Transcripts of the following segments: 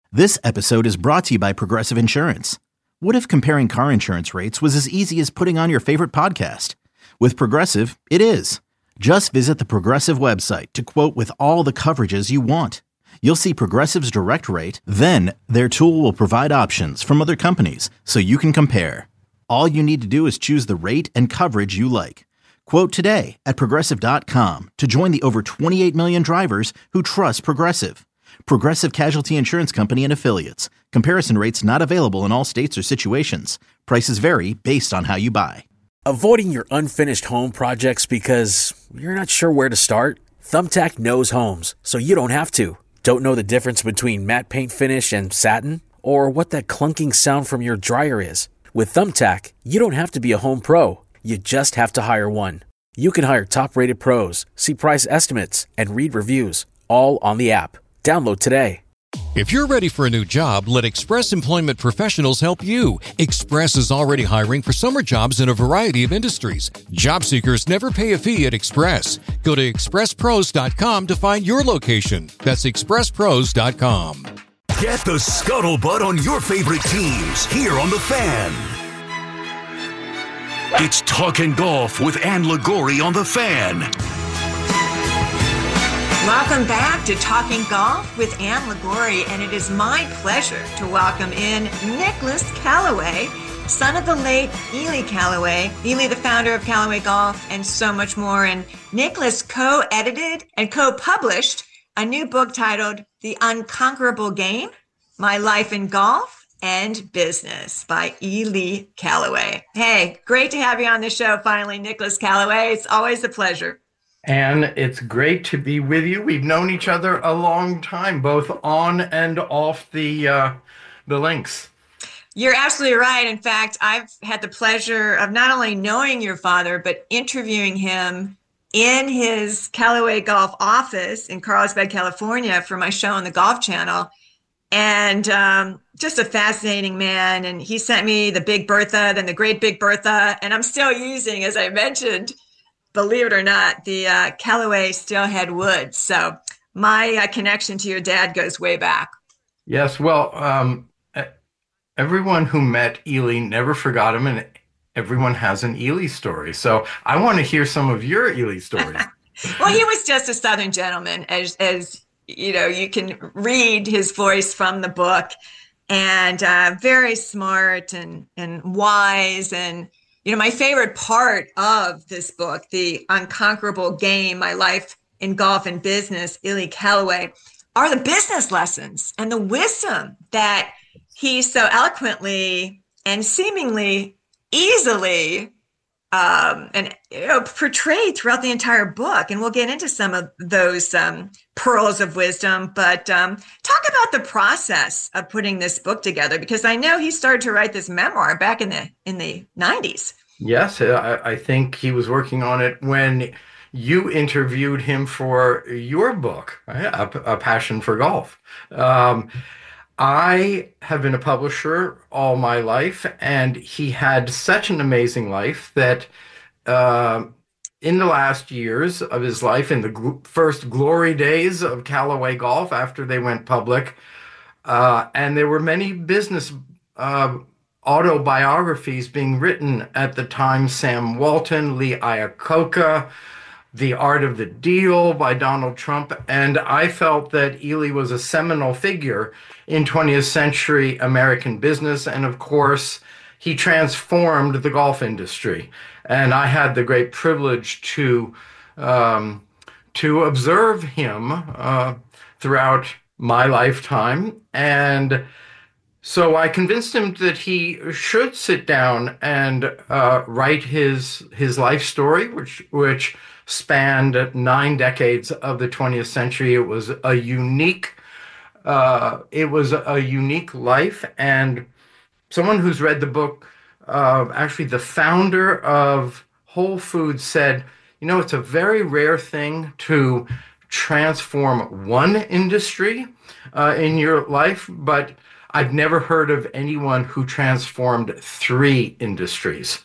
This episode is brought to you by Progressive Insurance. What if comparing car insurance rates was as easy as putting on your favorite podcast? With Progressive, it is. Just visit the Progressive website to quote with all the coverages you want. You'll see Progressive's direct rate, then their tool will provide options from other companies so you can compare. All you need to do is choose the rate and coverage you like. Quote today at Progressive.com to join the over 28 million drivers who trust Progressive. Progressive Casualty Insurance Company and Affiliates. Comparison rates not available in all states or situations. Prices vary based on how you buy. Avoiding your unfinished home projects because you're not sure where to start? Thumbtack knows homes, so you don't have to. Don't know the difference between matte paint finish and satin? Or what that clunking sound from your dryer is? With Thumbtack, you don't have to be a home pro. You just have to hire one. You can hire top-rated pros, see price estimates, and read reviews, all on the app. Download today. If you're ready for a new job, let Express Employment Professionals help you. Express is already hiring for summer jobs in a variety of industries. Job seekers never pay a fee at Express. Go to expresspros.com to find your location. That's expresspros.com. Get the scuttlebutt on your favorite teams here on The Fan. It's Talkin' Golf with Ann Liguori on The Fan. Welcome back to Talking Golf with Ann Liguori, and it is my pleasure to welcome in Nicholas Callaway, son of the late Ely Callaway. Ely, the founder of Callaway Golf, and so much more. And Nicholas co-edited and co-published a new book titled The Unconquerable Game, My Life in Golf and Business by Ely Callaway. Hey, great to have you on the show finally, Nicholas Callaway. It's always a pleasure. And it's great to be with you. We've known each other a long time, both on and off the links. You're absolutely right. In fact, I've had the pleasure of not only knowing your father, but interviewing him in his Callaway Golf office in Carlsbad, California for my show on the Golf Channel. And just a fascinating man. And he sent me the Big Bertha, then the Great Big Bertha. And I'm still using, as I mentioned, believe it or not, the Callaway Steelhead wood. So my connection to your dad goes way back. Yes, well, everyone who met Ely never forgot him, and everyone has an Ely story. So I want to hear some of your Ely stories. Well, he was just a Southern gentleman, as you know, you can read his voice from the book, and very smart and wise. And you know, my favorite part of this book, The Unconquerable Game, My Life in Golf and Business, Ely Callaway, are the business lessons and the wisdom that he so eloquently and seemingly easily portrayed throughout the entire book. And we'll get into some of those pearls of wisdom. But talk about the process of putting this book together, because I know he started to write this memoir back in the 90s. Yes, I think he was working on it when you interviewed him for your book, A Passion for Golf. I have been a publisher all my life, and he had such an amazing life that in the last years of his life, in the first glory days of Callaway Golf after they went public, and there were many business autobiographies being written at the time: Sam Walton, Lee Iacocca, The Art of the Deal by Donald Trump. And I felt that Ely was a seminal figure in 20th century American business. And of course, he transformed the golf industry. And I had the great privilege to observe him throughout my lifetime. And so I convinced him that he should sit down and write his life story, which spanned 9 decades of the 20th century. It was a unique life. And someone who's read the book, actually the founder of Whole Foods, said, you know, it's a very rare thing to transform one industry in your life, but I've never heard of anyone who transformed 3 industries.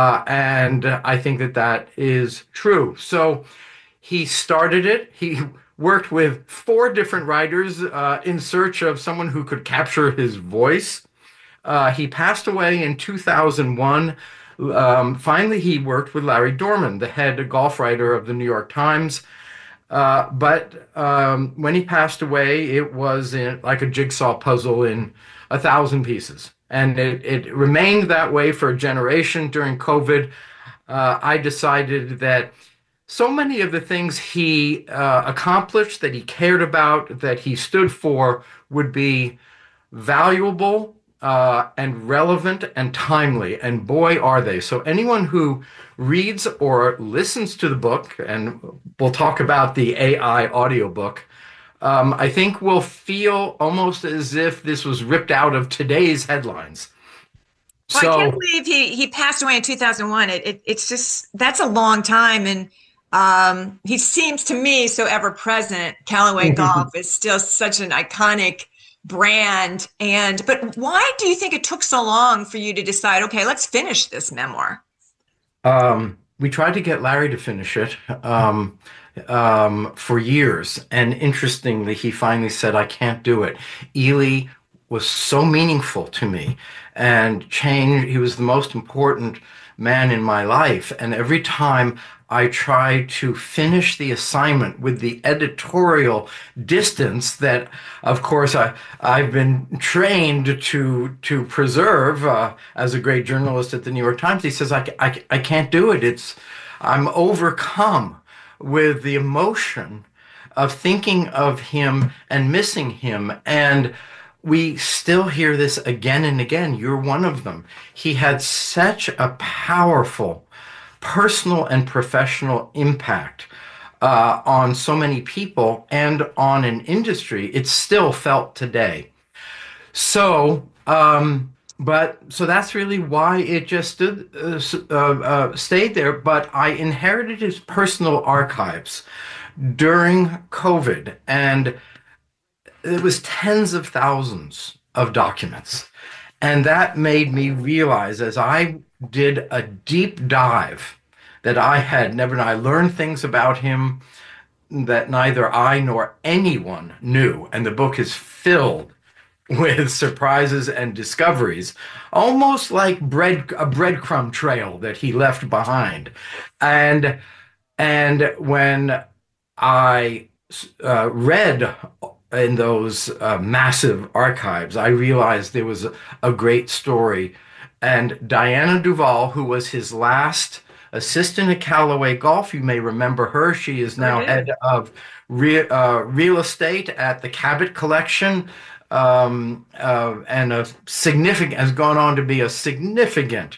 And I think that is true. So he started it. He worked with 4 different writers in search of someone who could capture his voice. He passed away in 2001. Finally, he worked with Larry Dorman, the head golf writer of the New York Times. But when he passed away, it was like a jigsaw puzzle in 1,000 pieces. And it remained that way for a generation during COVID. I decided that so many of the things he accomplished, that he cared about, that he stood for, would be valuable and relevant and timely. And boy, are they. So anyone who reads or listens to the book, and we'll talk about the AI audiobook, I think will feel almost as if this was ripped out of today's headlines. Well, I can't believe he passed away in 2001. It's just, that's a long time. And he seems to me so ever present. Callaway Golf is still such an iconic brand. But why do you think it took so long for you to decide, okay, let's finish this memoir? We tried to get Larry to finish it for years. And interestingly, he finally said, I can't do it. Ely was so meaningful to me and he was the most important man in my life. And every time I try to finish the assignment with the editorial distance that, of course, I've been trained to preserve as a great journalist at the New York Times, he says, I can't do it. I'm overcome with the emotion of thinking of him and missing him. And we still hear this again and again. You're one of them. He had such a powerful personal and professional impact on so many people and on an industry. It's still felt today. So that's really why it just stayed there. But I inherited his personal archives during COVID, and it was tens of thousands of documents. And that made me realize, as I did a deep dive, that I learned things about him that neither I nor anyone knew. And the book is filled with surprises and discoveries, almost like a breadcrumb trail that he left behind. And when I read in those massive archives, I realized there was a great story. And Diana Duvall, who was his last assistant at Callaway Golf, you may remember her. She is now head of real estate at the Cabot Collection, and has gone on to be a significant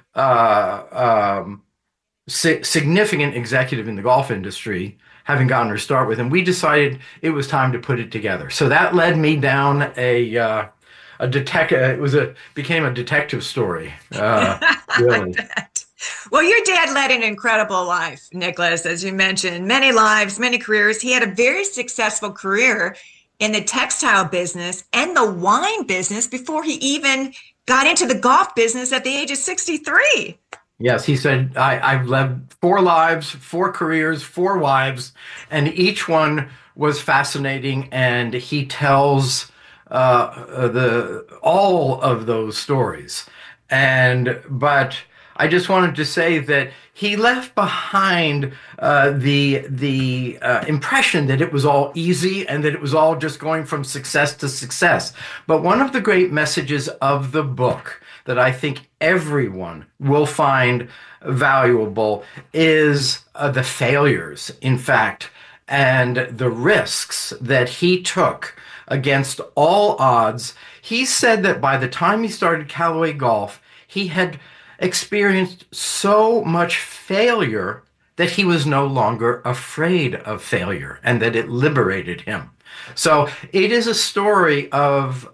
executive in the golf industry, having gotten her start with him. We decided it was time to put it together. So that led me down a detective. Became a detective story. Really. Well, your dad led an incredible life, Nicholas, as you mentioned. Many lives, many careers. He had a very successful career in the textile business and the wine business before he even got into the golf business at the age of 63. Yes, he said, I've led 4 lives, 4 careers, 4 wives, and each one was fascinating. And he tells all of those stories. But I just wanted to say that he left behind the impression that it was all easy and that it was all just going from success to success. But one of the great messages of the book that I think everyone will find valuable is the failures, in fact, and the risks that he took against all odds. He said that by the time he started Callaway Golf, he had experienced so much failure that he was no longer afraid of failure, and that it liberated him. So it is a story of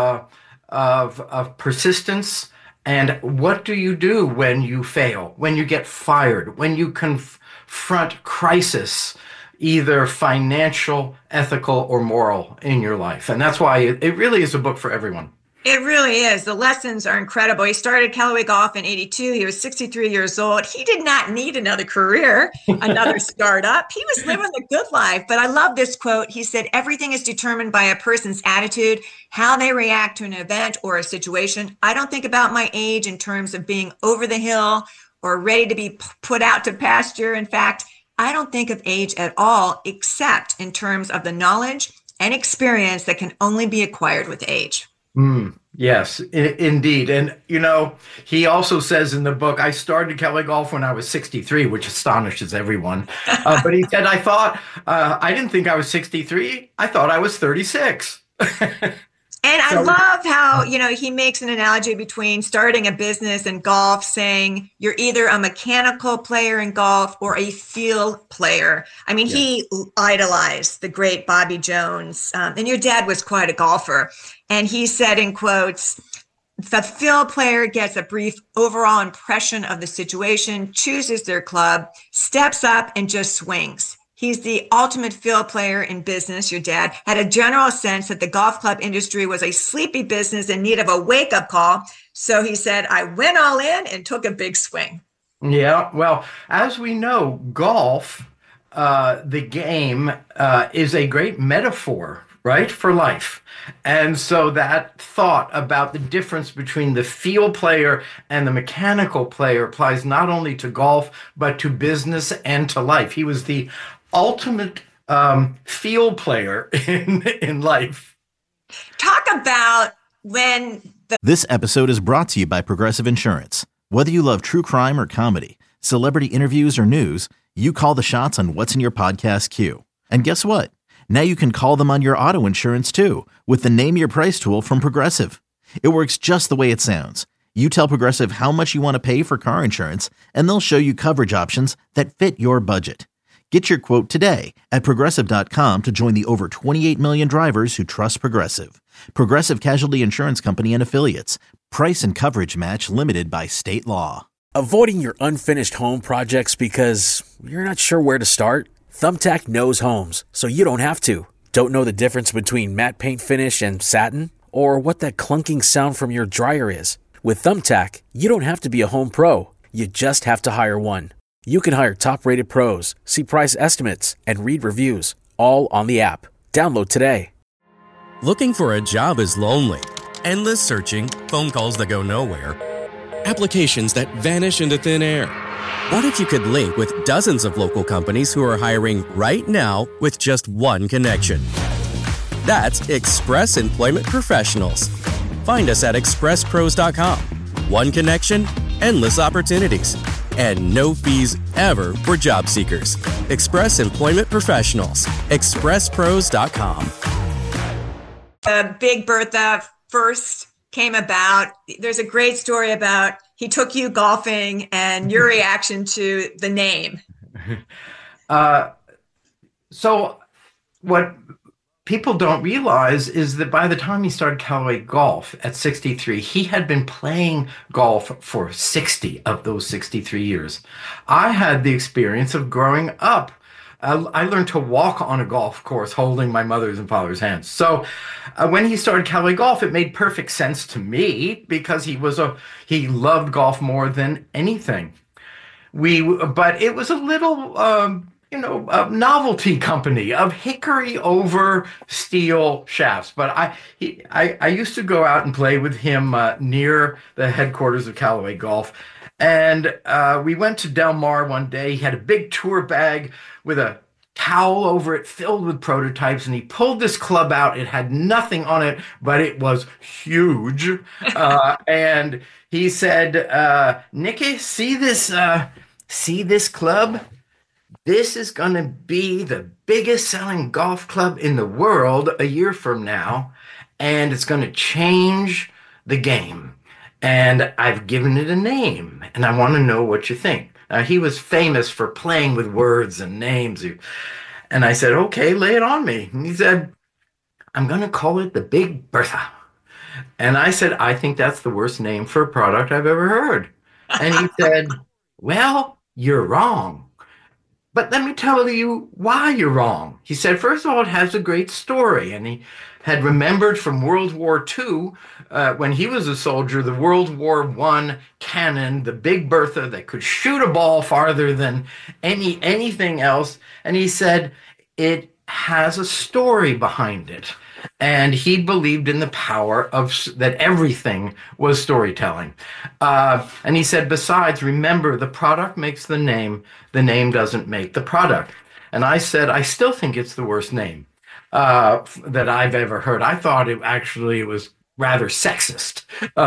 persistence. And what do you do when you fail, when you get fired, when you confront crisis, either financial, ethical, or moral in your life? And that's why it really is a book for everyone. It really is. The lessons are incredible. He started Callaway Golf in 82. He was 63 years old. He did not need another career, another startup. He was living the good life. But I love this quote. He said, everything is determined by a person's attitude, how they react to an event or a situation. I don't think about my age in terms of being over the hill or ready to be put out to pasture. In fact, I don't think of age at all, except in terms of the knowledge and experience that can only be acquired with age. Yes, indeed. And, he also says in the book, I started Callaway Golf when I was 63, which astonishes everyone. But he said, I didn't think I was 63. I thought I was 36. And I love how, he makes an analogy between starting a business and golf, saying you're either a mechanical player in golf or a feel player. I mean, He idolized the great Bobby Jones, and your dad was quite a golfer. And he said in quotes, the feel player gets a brief overall impression of the situation, chooses their club, steps up and just swings. He's the ultimate field player in business. Your dad had a general sense that the golf club industry was a sleepy business in need of a wake-up call. So he said, I went all in and took a big swing. Yeah, well, as we know, golf, the game, is a great metaphor, right, for life. And so that thought about the difference between the field player and the mechanical player applies not only to golf, but to business and to life. He was the ultimate field player in life. Talk about when This episode is brought to you by Progressive Insurance. Whether you love true crime or comedy, celebrity interviews or news, you call the shots on what's in your podcast queue. And guess what? Now you can call them on your auto insurance too with the Name Your Price tool from Progressive. It works just the way it sounds. You tell Progressive how much you want to pay for car insurance, and they'll show you coverage options that fit your budget. Get your quote today at Progressive.com to join the over 28 million drivers who trust Progressive. Progressive Casualty Insurance Company and Affiliates. Price and coverage match limited by state law. Avoiding your unfinished home projects because you're not sure where to start? Thumbtack knows homes, so you don't have to. Don't know the difference between matte paint finish and satin? Or what that clunking sound from your dryer is? With Thumbtack, you don't have to be a home pro. You just have to hire one. You can hire top-rated pros, see price estimates, and read reviews, all on the app. Download today. Looking for a job is lonely. Endless searching, phone calls that go nowhere, applications that vanish into thin air. What if you could link with dozens of local companies who are hiring right now with just one connection? That's Express Employment Professionals. Find us at expresspros.com. One connection, endless opportunities, and no fees ever for job seekers. Express Employment Professionals. expresspros.com. Big Bertha first came about, there's a great story about he took you golfing and your reaction to the name. So what people don't realize is that by the time he started Callaway Golf at 63, he had been playing golf for 60 of those 63 years. I had the experience of growing up. I learned to walk on a golf course holding my mother's and father's hands. So when he started Callaway Golf, it made perfect sense to me because he loved golf more than anything. But it was a little, a novelty company of hickory over steel shafts. But I used to go out and play with him near the headquarters of Callaway Golf. And we went to Del Mar one day. He had a big tour bag with a towel over it filled with prototypes, and he pulled this club out. It had nothing on it, but it was huge. And he said, Nicky, see this club? This is going to be the biggest selling golf club in the world a year from now, and it's going to change the game. And I've given it a name, and I want to know what you think. He was famous for playing with words and names. And I said, okay, lay it on me. And he said, I'm going to call it the Big Bertha. And I said, I think that's the worst name for a product I've ever heard. And he said, well, you're wrong. But let me tell you why you're wrong. He said, first of all, it has a great story. And he had remembered from World War II, when he was a soldier, the World War I cannon, the Big Bertha that could shoot a ball farther than anything else. And he said, it has a story behind it. And he believed in the power of that everything was storytelling. And he said, besides, remember, the product makes the name doesn't make the product. And I said, I still think it's the worst name that I've ever heard. I thought it was rather sexist.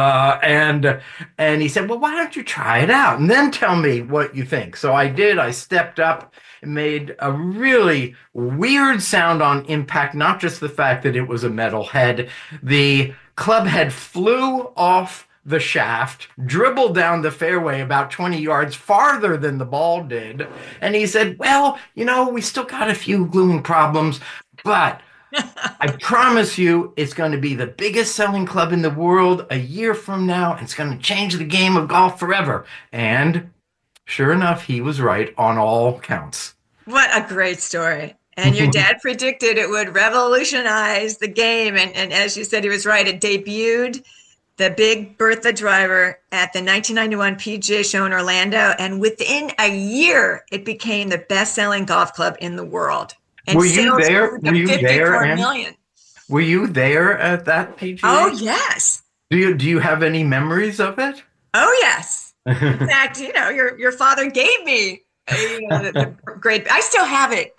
And he said, well, why don't you try it out and then tell me what you think? So I did. I stepped up and made a really weird sound on impact, not just the fact that it was a metal head. The club head flew off the shaft, dribbled down the fairway about 20 yards farther than the ball did. And he said, well, we still got a few gluing problems, but I promise you it's going to be the biggest selling club in the world a year from now. And it's going to change the game of golf forever. And sure enough, he was right on all counts. What a great story. And your dad predicted it would revolutionize the game. And as you said, he was right. It debuted the Big Bertha driver at the 1991 PGA Show in Orlando. And within a year, it became the best-selling golf club in the world. And were you there? Were you there, Ann? Million. Were you there at that PGA? Oh, yes. Do you have any memories of it? Oh, yes. In fact, your father gave me the great. I still have it.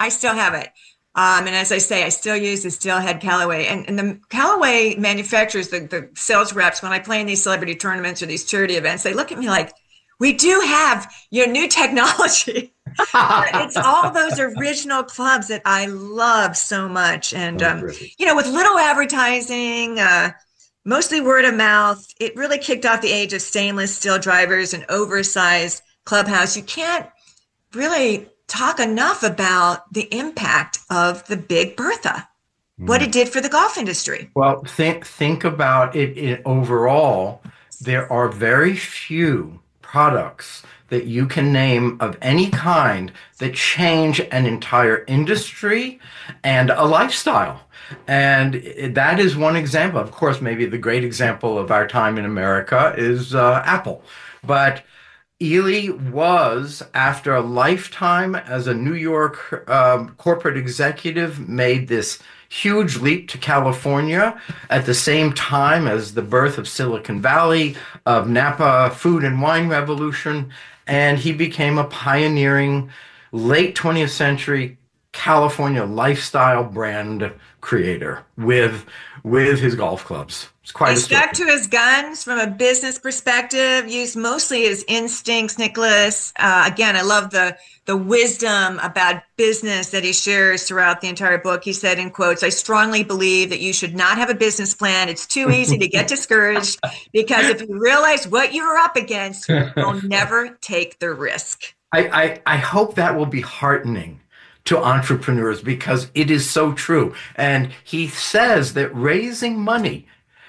And as I say, I still use the Steelhead Callaway. And the Callaway manufacturers, the sales reps, when I play in these celebrity tournaments or these charity events, they look at me like, we do have your new technology. It's all those original clubs that I love so much. And, with little advertising, mostly word of mouth, it really kicked off the age of stainless steel drivers and oversized clubhouse. You can't really talk enough about the impact of the Big Bertha, what it did for the golf industry. Well, think about it overall. There are very few products that you can name of any kind that change an entire industry and a lifestyle. And that is one example. Of course, maybe the great example of our time in America is Apple. But Ely was, after a lifetime as a New York corporate executive, made this huge leap to California at the same time as the birth of Silicon Valley, of Napa food and wine revolution, and he became a pioneering late 20th century California lifestyle brand creator with his golf clubs. It's quite he stuck to his guns from a business perspective, used mostly his instincts, Nicklaus. Again, I love the wisdom about business that he shares throughout the entire book. He said in quotes, I strongly believe that you should not have a business plan. It's too easy to get discouraged because if you realize what you're up against, you'll never take the risk. I hope that will be heartening to entrepreneurs because it is so true. And he says that raising money,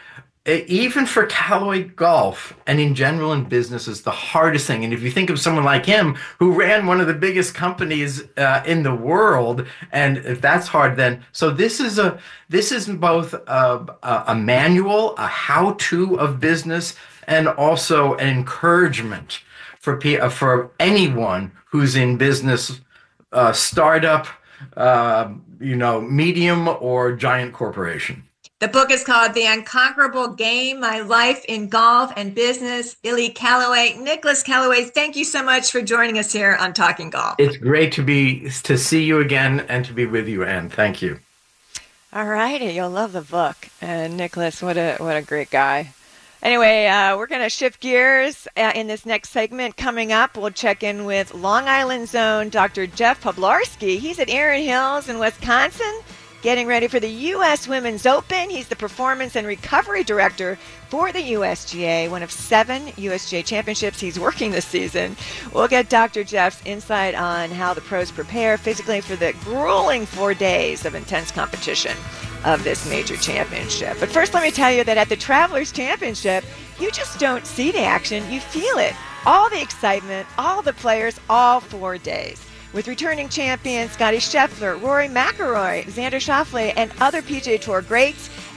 even for Callaway Golf and in general in business, is the hardest thing. And if you think of someone like him who ran one of the biggest companies in the world, and if that's hard, then so this is both a manual, a how-to of business, and also an encouragement for anyone who's in business, startup, medium or giant corporation. The book is called The Unconquerable Game, My Life in Golf and Business. Ely Callaway, Nicklaus Callaway, thank you so much for joining us here on Talking Golf. It's great to see you again and to be with you, Ann. Thank you. All righty, you'll love the book. And Nicklaus, what a great guy. Anyway, we're going to shift gears in this next segment. Coming up, we'll check in with Long Island Zone Dr. Jeff Poblarski. He's at Erin Hills in Wisconsin, getting ready for the U.S. Women's Open. He's the Performance and Recovery Director for the USGA, one of 7 USGA championships he's working this season. We'll get Dr. Jeff's insight on how the pros prepare physically for the grueling 4 days of intense competition of this major championship. But first, let me tell you that at the Travelers Championship, you just don't see the action, you feel it. All the excitement, all the players, all 4 days. With returning champions Scottie Scheffler, Rory McIlroy, Xander Schauffele, and other PGA Tour greats,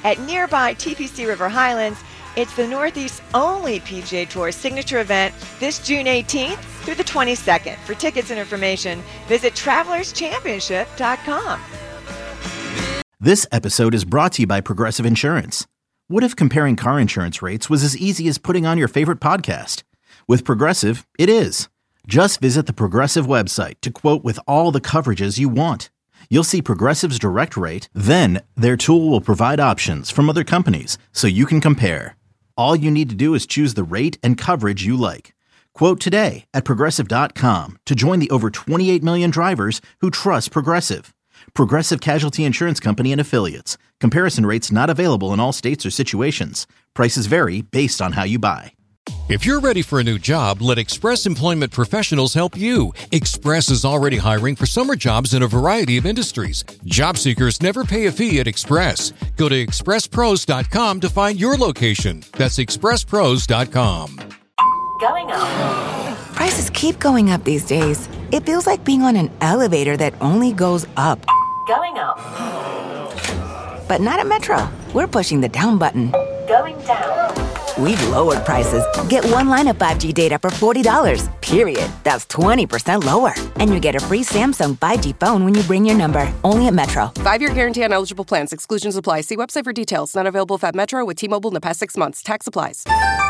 at nearby TPC River Highlands. It's the Northeast's only PGA Tour signature event this June 18th through the 22nd. For tickets and information, visit TravelersChampionship.com. This episode is brought to you by Progressive Insurance. What if comparing car insurance rates was as easy as putting on your favorite podcast? With Progressive, it is. Just visit the Progressive website to quote with all the coverages you want. You'll see Progressive's direct rate, then their tool will provide options from other companies so you can compare. All you need to do is choose the rate and coverage you like. Quote today at Progressive.com to join the over 28 million drivers who trust Progressive. Progressive Casualty Insurance Company and Affiliates. Comparison rates not available in all states or situations. Prices vary based on how you buy. If you're ready for a new job, let Express Employment Professionals help you. Express is already hiring for summer jobs in a variety of industries. Job seekers never pay a fee at Express. Go to expresspros.com to find your location. That's expresspros.com. Going up. Prices keep going up these days. It feels like being on an elevator that only goes up. Going up. But not at Metro. We're pushing the down button. Going down. We've lowered prices. Get one line of 5G data for $40, period. That's 20% lower. And you get a free Samsung 5G phone when you bring your number. Only at Metro. 5-year guarantee on eligible plans. Exclusions apply. See website for details. Not available at Metro with T-Mobile in the past 6 months. Tax applies.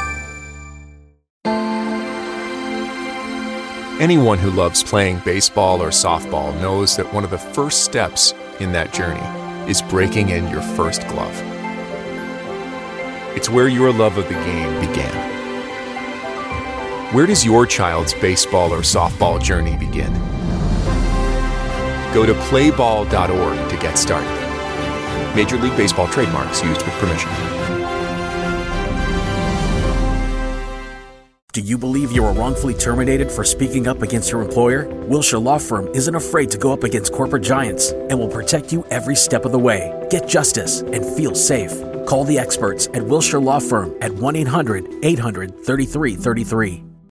Anyone who loves playing baseball or softball knows that one of the first steps in that journey is breaking in your first glove. It's where your love of the game began. Where does your child's baseball or softball journey begin? Go to playball.org to get started. Major League Baseball trademarks used with permission. Do you believe you were wrongfully terminated for speaking up against your employer? Wilshire Law Firm isn't afraid to go up against corporate giants and will protect you every step of the way. Get justice and feel safe. Call the experts at Wilshire Law Firm at 1-800-800-3333.